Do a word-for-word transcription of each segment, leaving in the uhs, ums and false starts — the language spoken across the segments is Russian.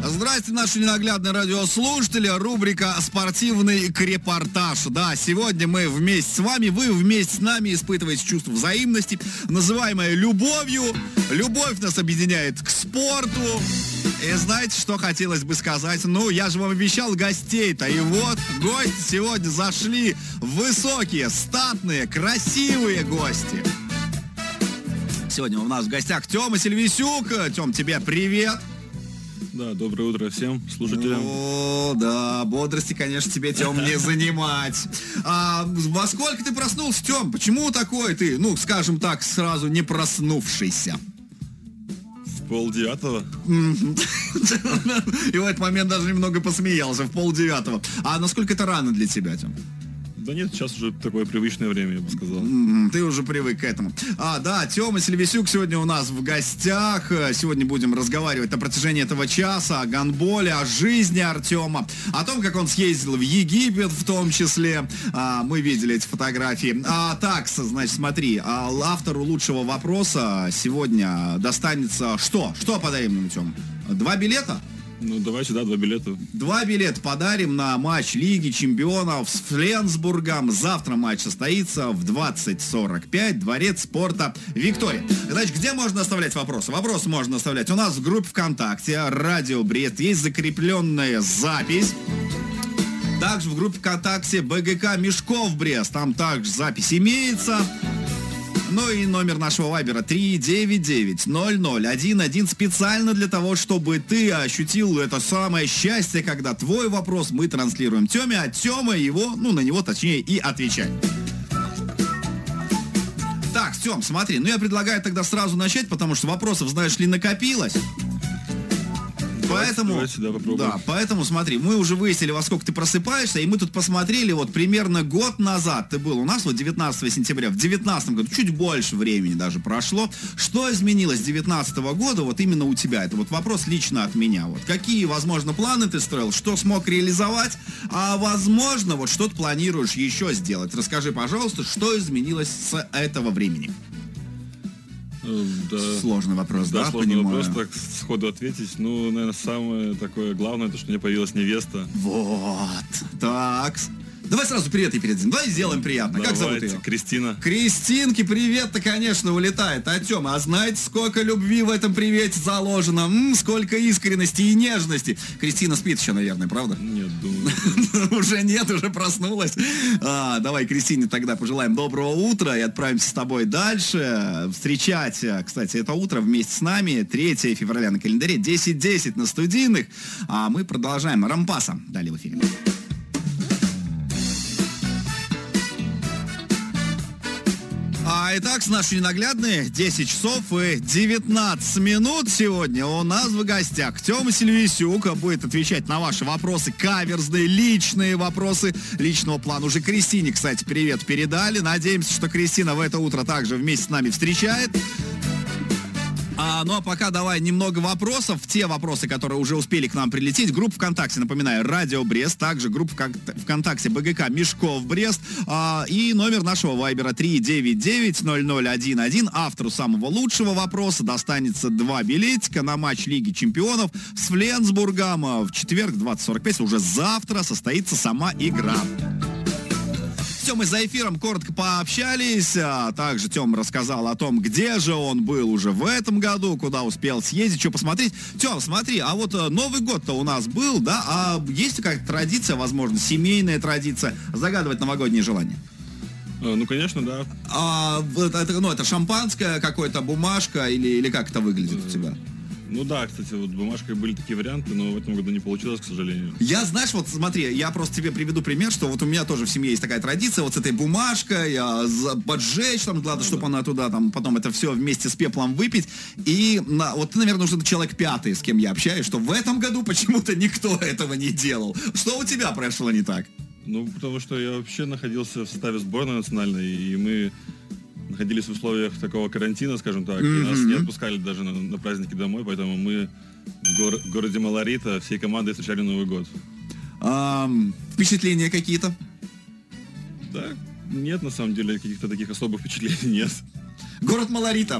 Здравствуйте, наши ненаглядные радиослушатели. Рубрика «Спортивный репортаж». Да, сегодня мы вместе с вами, вы вместе с нами испытываете чувство взаимности, называемое любовью. Любовь нас объединяет к спорту. И знаете, что хотелось бы сказать? Ну, я же вам обещал гостей-то. И вот, гости сегодня зашли. Высокие, статные, красивые гости. Сегодня у нас в гостях Тёма Сильвисюк. Тём, тебе привет. Да, доброе утро всем слушателям. О, да, бодрости, конечно, тебе, Тём, не занимать. А во сколько ты проснулся, Тём? Почему такой ты, ну, скажем так, сразу не проснувшийся? В полдевятого. И в этот момент даже немного посмеялся, в полдевятого. А насколько это рано для тебя, Тём? Да нет, сейчас уже такое привычное время, я бы сказал. Ты уже привык к этому. А, да, Тёма Сильвисюк сегодня у нас в гостях. Сегодня будем разговаривать на протяжении этого часа о гандболе, о жизни Артема, о том, как он съездил в Египет в том числе. А, мы видели эти фотографии. А, так, значит, смотри, а, автору лучшего вопроса сегодня достанется что? Что подарим ему, Тём? Два билета? Ну, давайте, да, два билета. Два билета подарим на матч Лиги Чемпионов с Фленсбургом. Завтра матч состоится в двадцать сорок пять. Дворец спорта Виктория. Значит, где можно оставлять вопросы? Вопросы можно оставлять у нас в группе ВКонтакте Радио Брест. Есть закрепленная запись. Также в группе ВКонтакте БГК Мешков Брест. Там также запись имеется. Ну и номер нашего вайбера три девять девять ноль ноль один один специально для того, чтобы ты ощутил это самое счастье, когда твой вопрос мы транслируем Тёме, а Тёма его, ну на него точнее и отвечает. Так, Тём, смотри, ну я предлагаю тогда сразу начать, потому что вопросов, знаешь ли, накопилось. Поэтому, давайте, да, да, поэтому смотри, мы уже выяснили, во сколько ты просыпаешься, и мы тут посмотрели, вот примерно год назад ты был у нас, вот девятнадцатого сентября, в девятнадцатом году, чуть больше времени даже прошло. Что изменилось с девятнадцатого года вот именно у тебя? Это вот вопрос лично от меня. Вот какие, возможно, планы ты строил, что смог реализовать, а возможно, вот что ты планируешь еще сделать? Расскажи, пожалуйста, что изменилось с этого времени? Да, сложный вопрос, да, да сложный понимаю. вопрос, так сходу ответить. Ну, наверное, самое такое главное, то, что у меня появилась невеста. Вот, так. Давай сразу привет и передадим. Давай сделаем приятно. Давайте. Как зовут ее? Кристина. Кристинке привет-то, конечно, улетает. А, Тёма, а знаете, сколько любви в этом привете заложено? М-м, сколько искренности и нежности. Кристина спит еще, наверное, правда? Нет, думаю. Уже нет, уже проснулась. А, давай Кристине тогда пожелаем доброго утра и отправимся с тобой дальше. Встречать, кстати, это утро вместе с нами. третьего февраля на календаре, десять десять на студийных. А мы продолжаем. Рампаса. Далее в эфире. А, итак, с нашей ненаглядной десять часов и девятнадцать минут сегодня у нас в гостях Тёма Сильвисюк будет отвечать на ваши вопросы, каверзные, личные вопросы личного плана. Уже Кристине, кстати, привет передали. Надеемся, что Кристина в это утро также вместе с нами встречает. А, ну а пока давай немного вопросов. Те вопросы, которые уже успели к нам прилететь. Группа ВКонтакте, напоминаю, Радио Брест. Также группа ВКонтакте БГК Мешков Брест. А, и номер нашего вайбера три девять девять ноль ноль один один. Автору самого лучшего вопроса достанется два билетика на матч Лиги Чемпионов с Фленсбургом. В четверг двадцать сорок пять, уже завтра, состоится сама игра. Мы за эфиром коротко пообщались, а также Тём рассказал о том, где же он был уже в этом году, куда успел съездить, что посмотреть. Тём, смотри, а вот Новый год-то у нас был, да, а есть какая-то традиция, возможно, семейная традиция, загадывать новогодние желания? Ну, конечно, да. А, это, ну, это шампанское, какое-то бумажка или, или как это выглядит у тебя? Ну да, кстати, вот бумажкой были такие варианты, но в этом году не получилось, к сожалению. Я, знаешь, вот смотри, я просто тебе приведу пример, что вот у меня тоже в семье есть такая традиция, вот с этой бумажкой, а, поджечь, там, надо, ну, чтобы да. она туда, там, потом это все вместе с пеплом выпить. И на, вот ты, наверное, уже человек пятый, с кем я общаюсь, что в этом году почему-то никто этого не делал. Что у тебя прошло не так? Ну, потому что я вообще находился в составе сборной национальной, и мы находились в условиях такого карантина, скажем так, mm-hmm. и нас не отпускали даже на, на праздники домой, поэтому мы в, гор- в городе Маларита всей командой встречали Новый год. Um, впечатления какие-то? Да, нет, на самом деле, каких-то таких особых впечатлений нет. Город Малорита.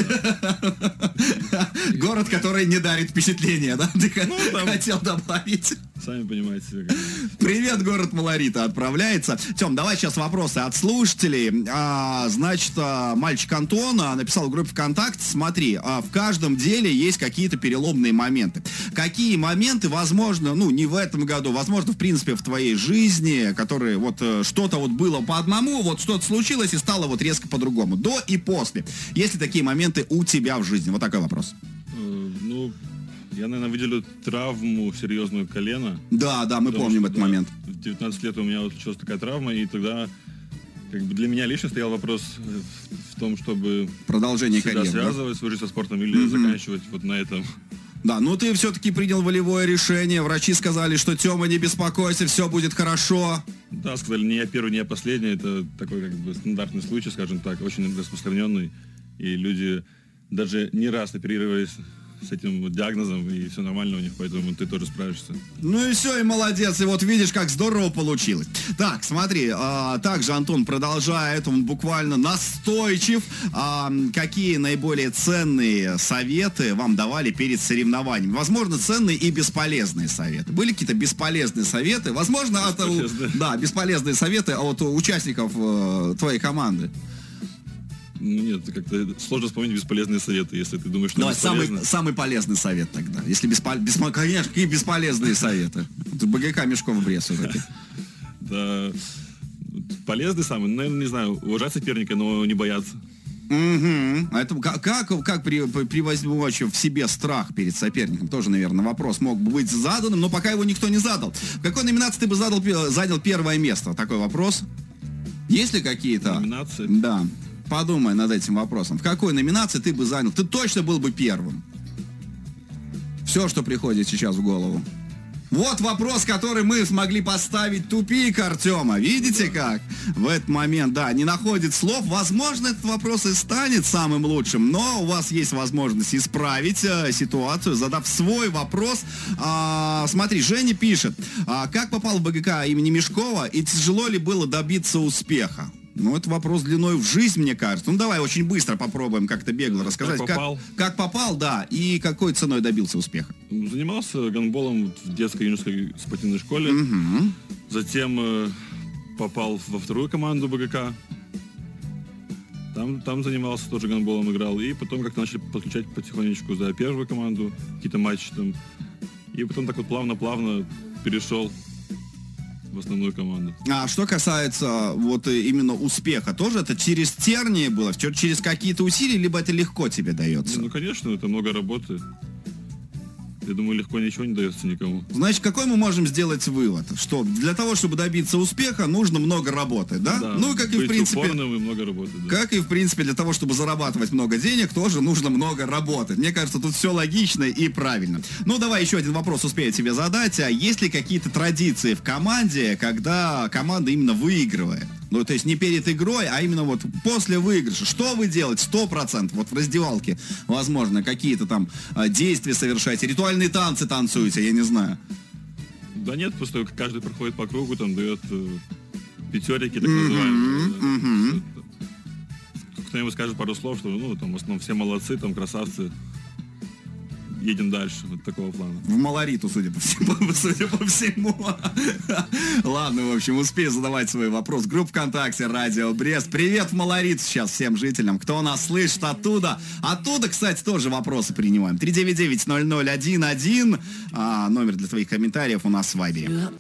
Город, который не дарит впечатления, да? Ты хотел добавить. Сами понимаете. Привет, город Малорита отправляется. Тем, давай сейчас вопросы от слушателей. А, значит, мальчик Антон написал в группе ВКонтакте, смотри, а в каждом деле есть какие-то переломные моменты. Какие моменты, возможно, ну, не в этом году, возможно, в принципе, в твоей жизни, которые вот что-то вот было по одному, вот что-то случилось и стало вот резко по-другому. До и после. Есть ли такие моменты у тебя в жизни? Вот такой вопрос. Ну, я, наверное, выделю травму серьезную колена. Да, да, мы помним что, этот да, момент. В девятнадцать лет у меня вот случилась такая травма, и тогда как бы для меня лично стоял вопрос в том, чтобы продолжение себя карьеры, связывать, да? свою жизнь со спортом или mm-hmm. заканчивать вот на этом. Да, ну ты все-таки принял волевое решение. Врачи сказали, что Тёма, не беспокойся, все будет хорошо. Да, сказали, не я первый, не я последний. Это такой как бы стандартный случай, скажем так, очень распространенный. И люди даже не раз оперировались с этим диагнозом, и все нормально у них, поэтому ты тоже справишься. Ну и все, и молодец, и вот видишь, как здорово получилось. Так, смотри, а, также Антон продолжает, он буквально настойчив. А, какие наиболее ценные советы вам давали перед соревнованиями? Возможно, ценные и бесполезные советы. Были какие-то бесполезные советы? Возможно, от, да, бесполезные советы от участников э, твоей команды. Ну нет, как-то сложно вспомнить бесполезные советы, если ты думаешь, что Давай, самый, самый полезный совет тогда. Если беспол... Беспо... Конечно, какие бесполезные советы. БГК Мешков Брест все-таки. Да, полезный самый, наверное, не знаю, уважать соперника, но не бояться. Угу. Это как, как, как при, превозмочь в себе страх перед соперником? Тоже, наверное, вопрос мог бы быть заданным, но пока его никто не задал. В какой номинации ты бы задал, занял первое место? Такой вопрос. Есть ли какие-то? Номинации? Да. Подумай над этим вопросом. В какой номинации ты бы занял? Ты точно был бы первым. Все, что приходит сейчас в голову. Вот вопрос, который мы смогли поставить тупик Артема. Видите как? В этот момент, да, не находит слов. Возможно, этот вопрос и станет самым лучшим, но у вас есть возможность исправить э, ситуацию, задав свой вопрос. А, смотри, Женя пишет. А, как попал в БГК имени Мешкова и тяжело ли было добиться успеха? Ну, это вопрос длиной в жизнь, мне кажется. Ну, давай очень быстро попробуем как-то бегло рассказать. Как попал? Как, как попал, да, и какой ценой добился успеха. Занимался гандболом в детской юношеской спортивной школе. Угу. Затем э, попал во вторую команду БГК. Там, там занимался, тоже гандболом играл. И потом как-то начали подключать потихонечку за первую команду, какие-то матчи там. И потом так вот плавно-плавно перешел в основную команду. А что касается вот именно успеха, тоже это через тернии было, через какие-то усилия, либо это легко тебе дается? Ну, конечно, это много работы. Я думаю, легко ничего не дается никому. Значит, какой мы можем сделать вывод? Что для того, чтобы добиться успеха, нужно много работать, да? Да, ну, как и в принципе, упорным и много работать, да. Как и в принципе, для того, чтобы зарабатывать много денег, тоже нужно много работать. Мне кажется, тут все логично и правильно. Ну, давай еще один вопрос успею тебе задать. А есть ли какие-то традиции в команде, когда команда именно выигрывает? Ну, то есть не перед игрой, а именно вот после выигрыша. Что вы делаете? Сто процентов. Вот в раздевалке, возможно, какие-то там действия совершаете, ритуальные танцы танцуете, я не знаю. Да нет, просто каждый проходит по кругу, там дает э, пятерики, так называемые. Mm-hmm, mm-hmm. Кто-нибудь скажет пару слов, что, ну, там, в основном все молодцы, там, красавцы. Едем дальше, вот такого плана. В Малориту, судя по всему. Судя по всему. Ладно, в общем, успею задавать свой вопрос. Группа ВКонтакте, Радио Брест. Привет в Малориту сейчас всем жителям, кто нас слышит оттуда. Оттуда, кстати, тоже вопросы принимаем. три девять девять ноль ноль один один. А, номер для твоих комментариев у нас в Вайбере.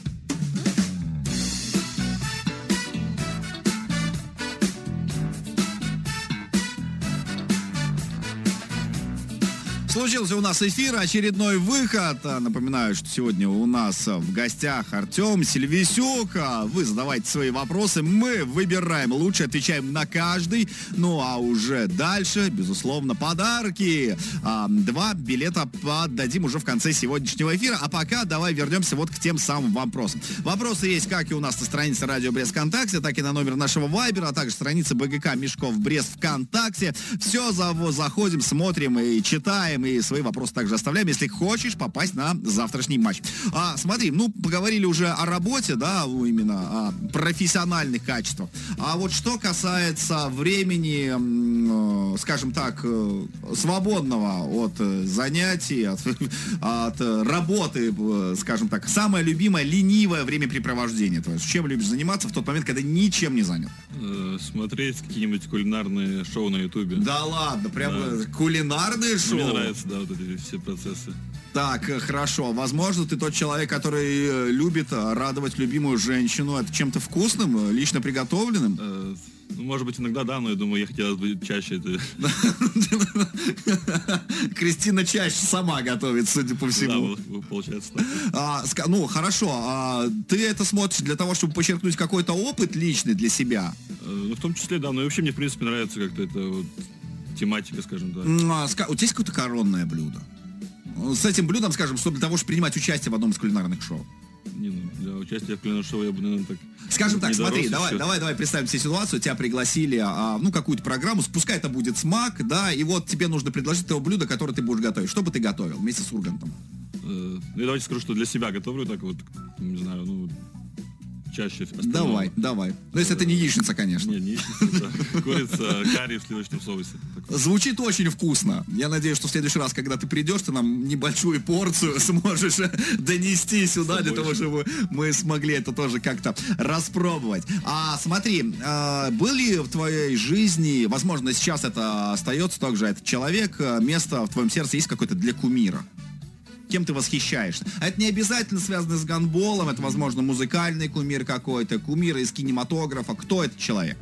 Случился у нас эфир, очередной выход. Напоминаю, что сегодня у нас в гостях Артем Сильвисюк. Вы задавайте свои вопросы, мы выбираем лучше, отвечаем на каждый. Ну а уже дальше, безусловно, подарки. Два билета отдадим уже в конце сегодняшнего эфира. А пока давай вернемся вот к тем самым вопросам. Вопросы есть как и у нас на странице Радио Брест ВКонтакте, так и на номер нашего Вайбера, а также страница БГК Мешков Брест ВКонтакте. Все заходим, смотрим и читаем, и свои вопросы также оставляем, если хочешь попасть на завтрашний матч. А, смотри, ну, поговорили уже о работе, да, именно о профессиональных качествах. А вот что касается времени, э, скажем так, э, свободного от э, занятий, от, от э, работы, э, скажем так, самое любимое ленивое времяпрепровождение. То есть, чем любишь заниматься в тот момент, когда ничем не занят? Э, смотреть какие-нибудь кулинарные шоу на Ютубе. Да ладно, прям да. Кулинарные шоу? Мне нравятся, да, вот эти все процессы. Так, хорошо. Возможно, ты тот человек, который любит радовать любимую женщину. Это чем-то вкусным, лично приготовленным? Э, ну, может быть, иногда да, но я думаю, я хотел бы чаще это... Кристина чаще сама готовит, судя по всему. Да, получается так. А, ну, хорошо. А ты это смотришь для того, чтобы подчеркнуть какой-то опыт личный для себя? Ну, в том числе, да. Но и вообще мне, в принципе, нравится как-то эта вот тематика, скажем так. А, у тебя есть какое-то коронное блюдо? С этим блюдом, скажем, чтобы для того, чтобы принимать участие в одном из кулинарных шоу. Не, ну, для участия в кулинарном шоу я бы, наверное, так... Скажем так, смотри, давай, давай, давай представим себе ситуацию, тебя пригласили, а, ну, какую-то программу, пускай это будет смак, да, и вот тебе нужно предложить то блюдо, которое ты будешь готовить. Что бы ты готовил вместе с Ургантом? Э, ну, давайте скажу, что для себя готовлю, так вот, не знаю, ну... чаще остального. Давай, давай. Но если это не яичница, конечно. Не, не яичница, это курица, карри в сливочном соусе. Звучит очень вкусно. Я надеюсь, что в следующий раз, когда ты придешь, ты нам небольшую порцию сможешь донести сюда, для того, чтобы мы смогли это тоже как-то распробовать. А смотри, были в твоей жизни, возможно, сейчас это остается также, этот человек, место в твоем сердце есть какое-то для кумира? Кем ты восхищаешься? Это не обязательно связано с гандболом, это, возможно, музыкальный кумир какой-то, кумир из кинематографа. Кто этот человек?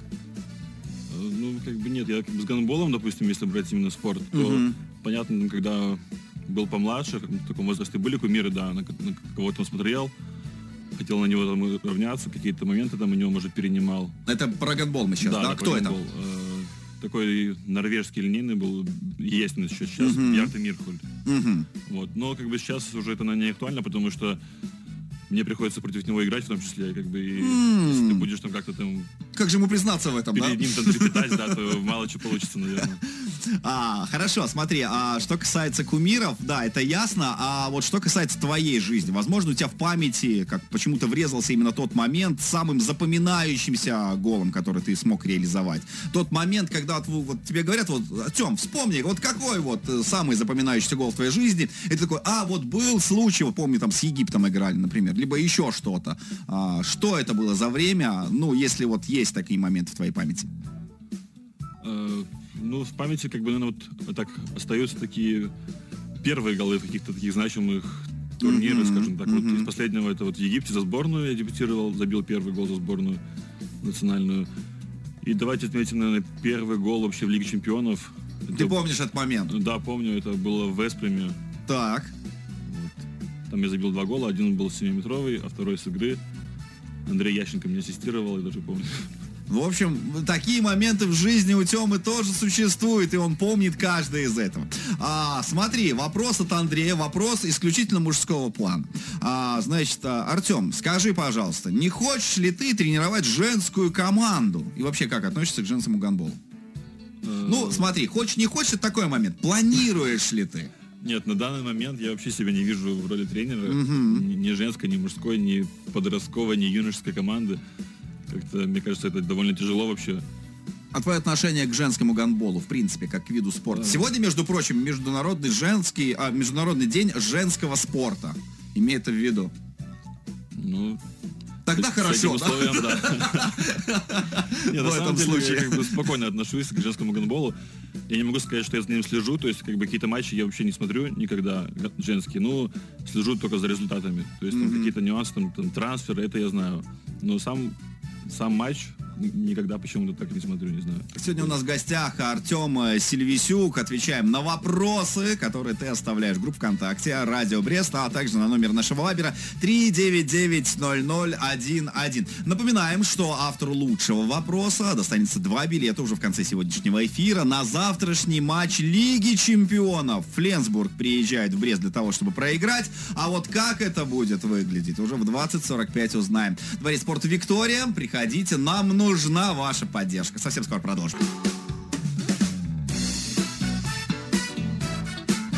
Ну, как бы нет, я как бы с гандболом, допустим, если брать именно спорт, то, uh-huh. понятно, когда был помладше, в таком возрасте были кумиры, да, на, на кого-то смотрел, хотел на него там равняться, какие-то моменты там у него, может, перенимал. Это про гандбол мы сейчас, да? да? Кто это? Такой норвежский линейный был, есть он еще сейчас, uh-huh. Бьярте Мирхольд. Uh-huh. Вот. Но как бы сейчас уже это не актуально, потому что мне приходится против него играть, в том числе, как бы, и mm. если ты будешь там как-то там... Как же ему признаться в этом, перед да? ним там трепетать, да, то мало чего получится, наверное. А, хорошо, смотри, а что касается кумиров, да, это ясно, а вот что касается твоей жизни, возможно, у тебя в памяти, как почему-то врезался именно тот момент с самым запоминающимся голом, который ты смог реализовать. Тот момент, когда вот, вот тебе говорят, вот, Тём, вспомни, вот какой вот самый запоминающийся гол в твоей жизни, и ты такой, а, вот был случай, вот помню, там с Египтом играли, например, либо еще что-то. А, что это было за время, ну, если вот есть такие моменты в твоей памяти? Uh, ну, в памяти, как бы, наверное, вот так остаются такие первые голы в каких-то таких значимых турнирах, mm-hmm. скажем так. Mm-hmm. Вот из последнего это вот в Египте за сборную я дебютировал, забил первый гол за сборную национальную. И давайте отметим, наверное, первый гол вообще в Лиге Чемпионов. Ты это, помнишь этот момент? Да, помню, это было в Веспреме. Так. Вот. Там я забил два гола, один был семиметровый, а второй с игры. Андрей Ященко меня ассистировал, я даже помню. В общем, такие моменты в жизни у Тёмы тоже существуют, и он помнит каждый из этого. А, смотри, вопрос от Андрея, вопрос исключительно мужского плана. А, значит, Артём, скажи, пожалуйста, не хочешь ли ты тренировать женскую команду? И вообще, как относишься к женскому гандболу? Ну, смотри, хочешь, не хочешь, это такой момент. Планируешь ли ты? Нет, на данный момент я вообще себя не вижу в роли тренера. Uh-huh. Ни, ни женской, ни мужской, ни подростковой, ни юношеской команды. Как-то, мне кажется, это довольно тяжело вообще. А твое отношение к женскому гандболу, в принципе, как к виду спорта? Uh-huh. Сегодня, между прочим, международный женский, а, международный день женского спорта. Имей это в виду. Ну... Тогда с, хорошо, с этим условием, да? Нет, на самом деле я как бы спокойно отношусь к женскому гандболу. Я не могу сказать, что я за ним слежу, то есть как бы какие-то матчи я вообще не смотрю никогда женские, ну, слежу только за результатами. То есть там какие-то нюансы, там трансферы, это я знаю. Но сам сам матч никогда почему-то так не смотрю, не знаю. Сегодня у нас в гостях Артём Сильвисюк. Отвечаем на вопросы, которые ты оставляешь в группе ВКонтакте Радио Брест, а также на номер нашего вайбера три девять девять ноль ноль один один. Напоминаем, что автору лучшего вопроса достанется два билета уже в конце сегодняшнего эфира на завтрашний матч Лиги Чемпионов. Фленсбург приезжает в Брест для того, чтобы проиграть. А вот как это будет выглядеть, уже в двадцать сорок пять узнаем. Дворец спорта «Виктория». Приходите, нам нужна ваша поддержка. Совсем скоро продолжим.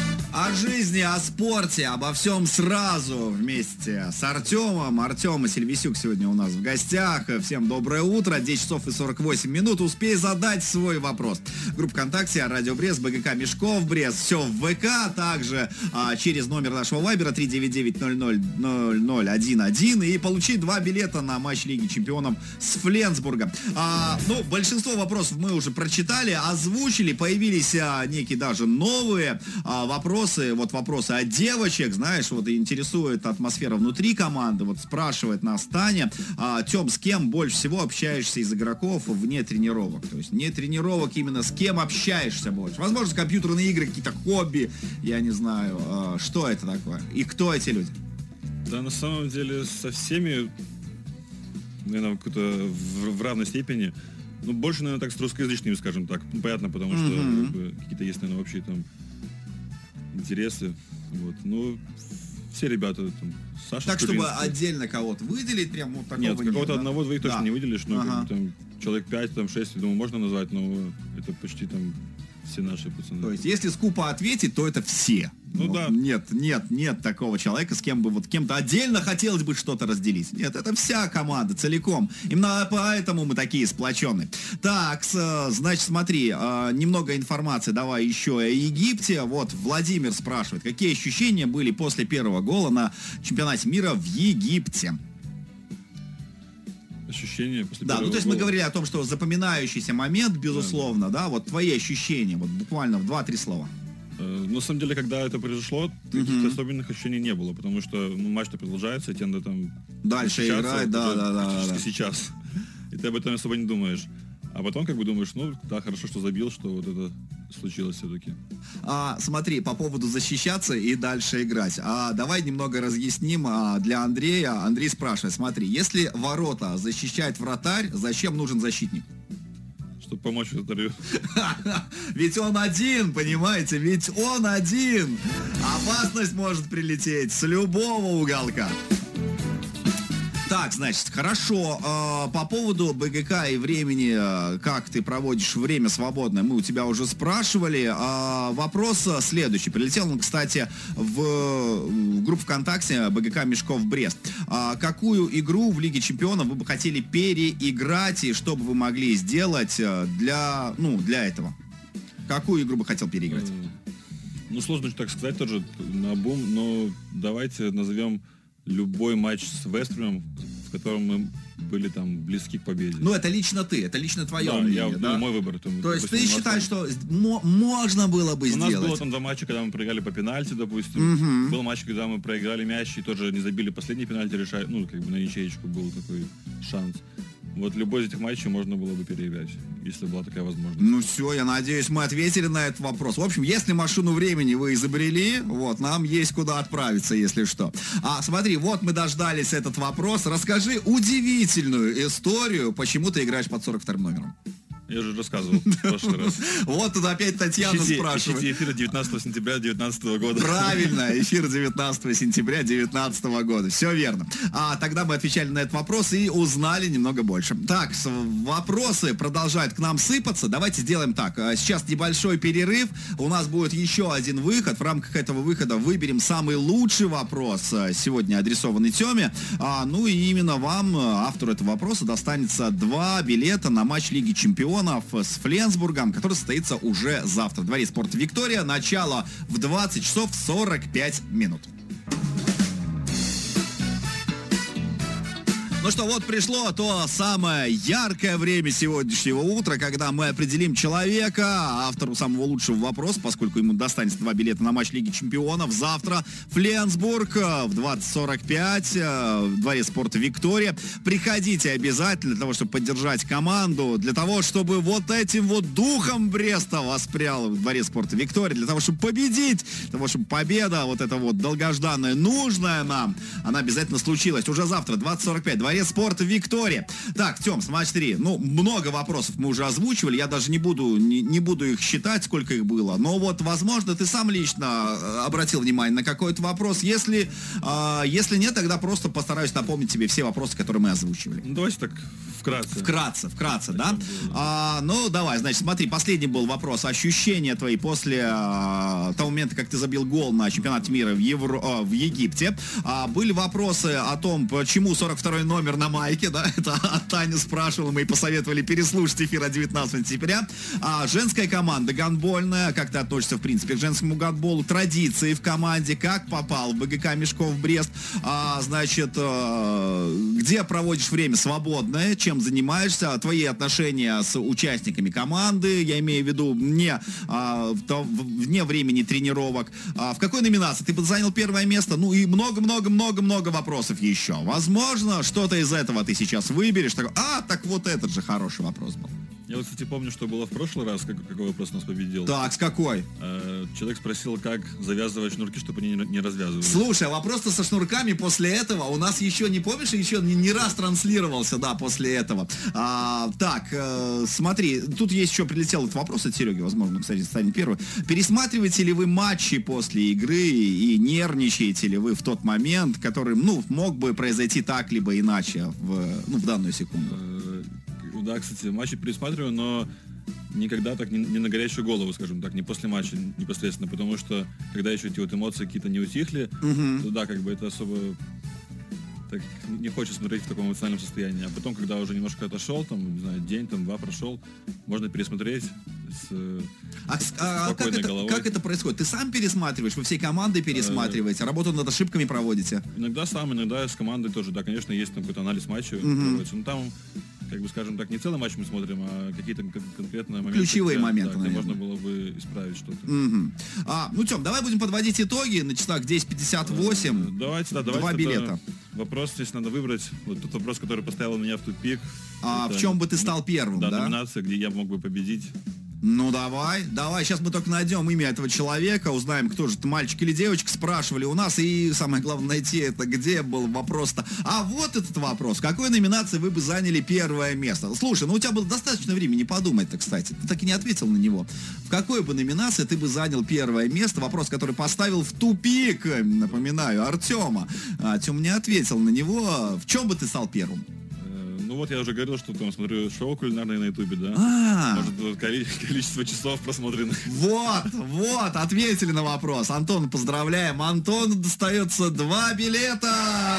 О жизни, о спорте, обо всем сразу вместе с Артемом. Артем Сильвисюк сегодня у нас в гостях. Всем доброе утро. десять часов и сорок восемь минут. Успей задать свой вопрос. Группа ВКонтакте, Радио Брест, БГК Мешков Брест. Все в ВК. Также а, через номер нашего вайбера три девять девять ноль ноль ноль ноль один один. И получить два билета на матч Лиги Чемпионов с Фленсбургом. А, ну, большинство вопросов мы уже прочитали, озвучили. Появились а, некие даже новые а, вопросы. Вот вопросы от девочек, знаешь, вот интересует атмосфера внутри команды. Вот спрашивает нас Таня: а, Тем, с кем больше всего общаешься из игроков вне тренировок? То есть не тренировок, именно с кем общаешься больше? Возможно, компьютерные игры, какие-то хобби, я не знаю. А, что это такое? И кто эти люди? Да, на самом деле со всеми, наверное, в, в равной степени. Ну, больше, наверное, так с русскоязычными, скажем так. Ну, понятно, потому что mm-hmm. как бы, какие-то есть, наверное, вообще там интересы. Вот. Ну, все ребята там. Саша так, чтобы отдельно кого-то выделить, прям вот такого нет? Нет, какого-то да? одного-двоих да. точно не выделишь, но ага. как бы, там, человек пять, там, шесть, я думаю, можно назвать, но это почти там все наши пацаны. То есть, если скупо ответить, то это все. Ну, ну да. Нет, нет, нет такого человека, с кем бы вот кем-то отдельно хотелось бы что-то разделить. Нет, это вся команда целиком. Именно поэтому мы такие сплоченные. Так, значит, смотри, немного информации давай еще о Египте. Вот Владимир спрашивает, какие ощущения были после первого гола на чемпионате мира в Египте? Ощущения после да, первого ну то есть гола. мы говорили о том, что запоминающийся момент, безусловно, да, да вот твои ощущения, вот буквально в два-три слова. Ну, на самом деле, когда это произошло, каких-то uh-huh. особенных ощущений не было, потому что ну, матч-то продолжается, и тебе надо там дальше играть, да, да, да, практически да. сейчас. И ты об этом особо не думаешь. А потом как бы думаешь, ну, да, хорошо, что забил, что вот это случилось все-таки. А, смотри, по поводу защищаться и дальше играть. А, давай немного разъясним а, для Андрея. Андрей спрашивает, смотри, если ворота защищает вратарь, зачем нужен защитник? Чтобы помочь вратарю. Ведь он один, понимаете? Ведь он один. Опасность может прилететь с любого уголка. Так, значит, хорошо. Э, по поводу БГК и времени, э, как ты проводишь время свободное, мы у тебя уже спрашивали. Э, вопрос следующий. Прилетел он, кстати, в, в группу ВКонтакте БГК Мешков Брест. Э, какую игру в Лиге Чемпионов вы бы хотели переиграть, и что бы вы могли сделать для, ну, для этого? Какую игру бы хотел переиграть? Ну, сложно так сказать тоже наобум, но давайте назовем любой матч с Вестхэмом, в котором мы были там близки к победе. Ну, это лично ты, это лично твое да, мнение, я, да? Ну, мой выбор. То, то есть ты считаешь, что можно было бы у сделать? У нас было там два матча, когда мы проиграли по пенальти, допустим. Угу. Был матч, когда мы проиграли мяч и тоже не забили последний пенальти, решая, ну, как бы на ячеечку был такой шанс. Вот любой из этих матчей можно было бы переиграть, если была такая возможность. Ну все, я надеюсь, мы ответили на этот вопрос. В общем, если машину времени вы изобрели, вот, нам есть куда отправиться, если что. А смотри, вот мы дождались этот вопрос. Расскажи удивительную историю, почему ты играешь под сорок вторым номером. Я же рассказывал в прошлый раз. Вот тут опять Татьяна спрашивает. Ищите эфир девятнадцатого сентября две тысячи девятнадцатого года. Правильно, эфир девятнадцатого сентября две тысячи девятнадцатого года. Все верно. А тогда мы отвечали на этот вопрос и узнали немного больше. Так, вопросы продолжают к нам сыпаться. Давайте сделаем так. Сейчас небольшой перерыв. У нас будет еще один выход. В рамках этого выхода выберем самый лучший вопрос, сегодня адресованный Теме. А, ну и именно вам, автору этого вопроса, достанется два билета на матч Лиги Чемпионов с Фленсбургом, который состоится уже завтра. В дворе спорта Виктория. Начало в двадцать часов сорок пять минут. Ну что, вот пришло то самое яркое время сегодняшнего утра, когда мы определим человека, автору самого лучшего вопроса, поскольку ему достанется два билета на матч Лиги Чемпионов. Завтра Фленсбург в двадцать сорок пять в дворе спорта Виктория. Приходите обязательно для того, чтобы поддержать команду, для того, чтобы вот этим вот духом Бреста воспрял в дворе спорта Виктория, для того, чтобы победить, для того, чтобы победа, вот эта вот долгожданная, нужная нам, она обязательно случилась. Уже завтра, двадцать сорок пять, дворе спорта Виктория. Так, Тём, смотри, ну, много вопросов мы уже озвучивали, я даже не буду, не, не буду их считать, сколько их было, но вот, возможно, ты сам лично обратил внимание на какой-то вопрос. Если, э, если нет, тогда просто постараюсь напомнить тебе все вопросы, которые мы озвучивали. Ну, давайте так, в вкратце. Вкратце, вкратце, да? А, ну, давай, значит, смотри, последний был вопрос. Ощущения твои после а, того момента, как ты забил гол на чемпионате мира в, Евро, а, в Египте. А, были вопросы о том, почему сорок второй номер на майке, да? Это Таня спрашивала, мы и посоветовали переслушать эфир от девятнадцатого сентября. А, женская команда гандбольная, как ты относишься, в принципе, к женскому гандболу? Традиции в команде, как попал в БГК Мешков Брест? А, значит, а, где проводишь время свободное, чем занимаешься, твои отношения с участниками команды, я имею в виду не а, вне времени тренировок, а, в какой номинации ты бы занял первое место, ну и много-много-много-много вопросов еще. Возможно, что-то из этого ты сейчас выберешь, так, а, так вот этот же хороший вопрос был. Я вот, кстати, помню, что было в прошлый раз, как, какой вопрос нас победил. Так, с какой? Э, человек спросил, как завязывать шнурки, чтобы они не, не развязывались. Слушай, вопрос-то со шнурками после этого у нас еще, не помнишь, еще не, не раз транслировался, да, после этого. А, так, э, смотри, тут есть еще прилетел этот вопрос от Сереги, возможно, кстати, станет первым. Пересматриваете ли вы матчи после игры и нервничаете ли вы в тот момент, который, ну, мог бы произойти так, либо иначе в, ну, в данную секунду? Да, кстати, матчи пересматриваю, но никогда так не, не на горячую голову, скажем так, не после матча непосредственно, потому что когда еще эти вот эмоции какие-то не утихли, uh-huh. то да, как бы это особо так не хочется смотреть в таком эмоциональном состоянии. А потом, когда уже немножко отошел, там, не знаю, день, там, два прошел, можно пересмотреть с, а, с а как, это, как это происходит? Ты сам пересматриваешь? Вы всей командой пересматриваете? Работу над ошибками проводите? Иногда сам, иногда с командой тоже. Да, конечно, есть там какой-то анализ матча uh-huh. проводится. Но там, как бы, скажем так, не целый матч мы смотрим, а какие-то конкретные моменты. Ключевые где, моменты, да, где наверное. можно было бы исправить что-то. Угу. А, ну, Тём, давай будем подводить итоги на часах десять пятьдесят восемь. Давайте, да, давайте. Два билета. Вопрос здесь надо выбрать. Вот тот вопрос, который поставил меня в тупик. А в чем бы ты стал первым, да? Да, номинация, где я мог бы победить. Ну давай, давай, сейчас мы только найдем имя этого человека, узнаем, кто же это, мальчик или девочка, спрашивали у нас, и самое главное найти это, где был вопрос-то. А вот этот вопрос, в какой номинации вы бы заняли первое место? Слушай, ну у тебя было достаточно времени подумать-то, кстати, ты так и не ответил на него. В какой бы номинации ты бы занял первое место? Вопрос, который поставил в тупик, напоминаю, Артема. Артем не ответил на него. В чем бы ты стал первым? Ну вот я уже говорил, что там смотрю шоу кулинарное на ютубе, да? А-а-а. Может, количество часов просмотренных. Вот, вот, ответили на вопрос. Антон, поздравляем. Антону достается два билета.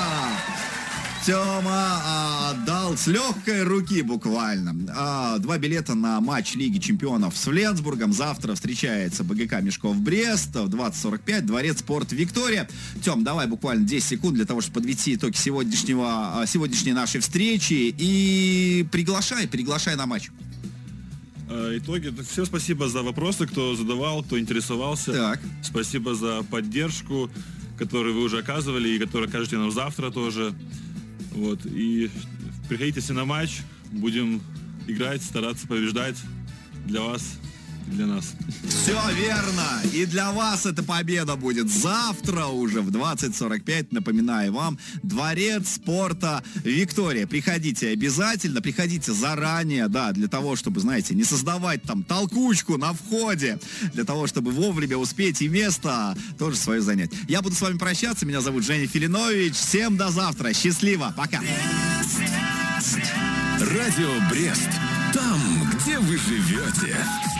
Тёма а, дал с легкой руки буквально. А, два билета на матч Лиги Чемпионов с Фленсбургом. Завтра встречается БГК Мешков Брест в двадцать сорок пять, Дворец спорта Виктория. Тём, давай буквально десять секунд для того, чтобы подвести итоги сегодняшнего, сегодняшней нашей встречи. И приглашай, приглашай на матч. Итоги. Всем спасибо за вопросы, кто задавал, кто интересовался. Так. Спасибо за поддержку, которую вы уже оказывали и которую окажете нам завтра тоже. Вот. И приходите все на матч, будем играть, стараться побеждать для вас и для нас. Все верно. И для вас эта победа будет завтра уже в двадцать сорок пять. Напоминаю вам, Дворец спорта Виктория. Приходите обязательно, приходите заранее, да, для того, чтобы, знаете, не создавать там толкучку на входе, для того, чтобы вовремя успеть и место тоже свое занять. Я буду с вами прощаться. Меня зовут Женя Филинович. Всем до завтра. Счастливо. Пока. Радио Брест. Там, где вы живете.